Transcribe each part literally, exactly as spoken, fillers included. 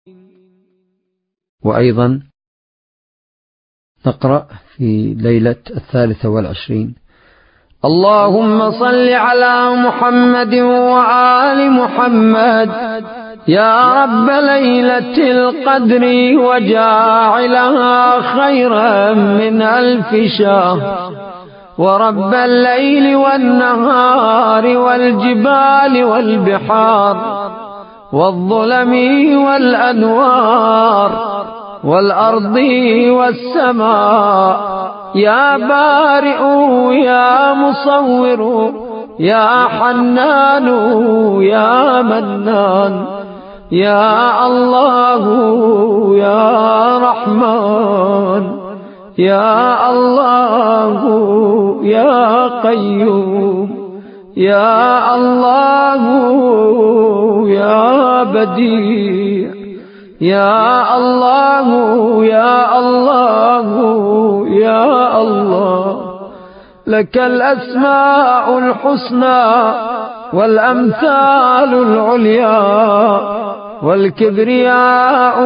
وأيضا نقرأ في ليلة الثالثة والعشرين: اللهم صل على محمد وآل محمد يا رب ليلة القدر وجاعلها خيرا من ألف شهر، ورب الليل والنهار والجبال والبحار والظلم والأنوار والأرض والسماء، يا بارئ يا مصور يا حنان يا منان، يا الله يا رحمن، يا الله يا قيوم، يا الله يا بديع، يا الله يا الله يا الله، لك الأسماء الحسنى والأمثال العليا والكبرياء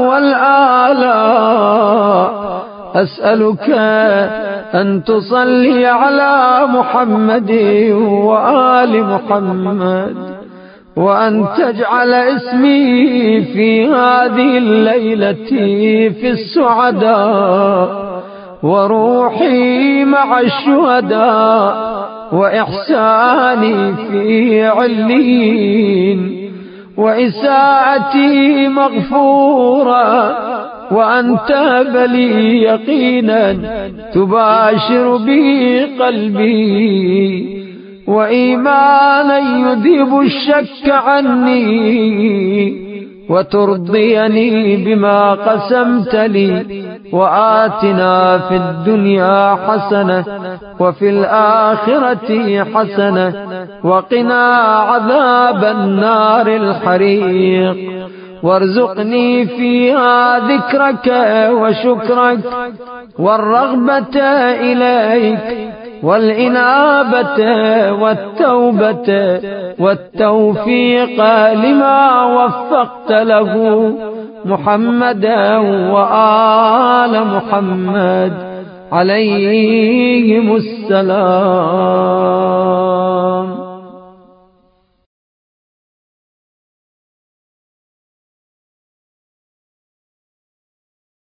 والآلاء، أسألك أن تصلي على محمد وآل محمد، وأن تجعل اسمي في هذه الليلة في السعداء، وروحي مع الشهداء، وإحساني في عليين، وإساءتي مغفورة، وأن تهب لي يقينا تباشر به قلبي، وإيمانا يذهب الشك عني، وترضيني بما قسمت لي، وآتنا في الدنيا حسنة وفي الآخرة حسنة، وقنا عذاب النار الحريق، وارزقني فيها ذكرك وشكرك والرغبة إليك والإنابة والتوبة والتوفيق لما وفقت له محمدا وآل محمد عليهم السلام.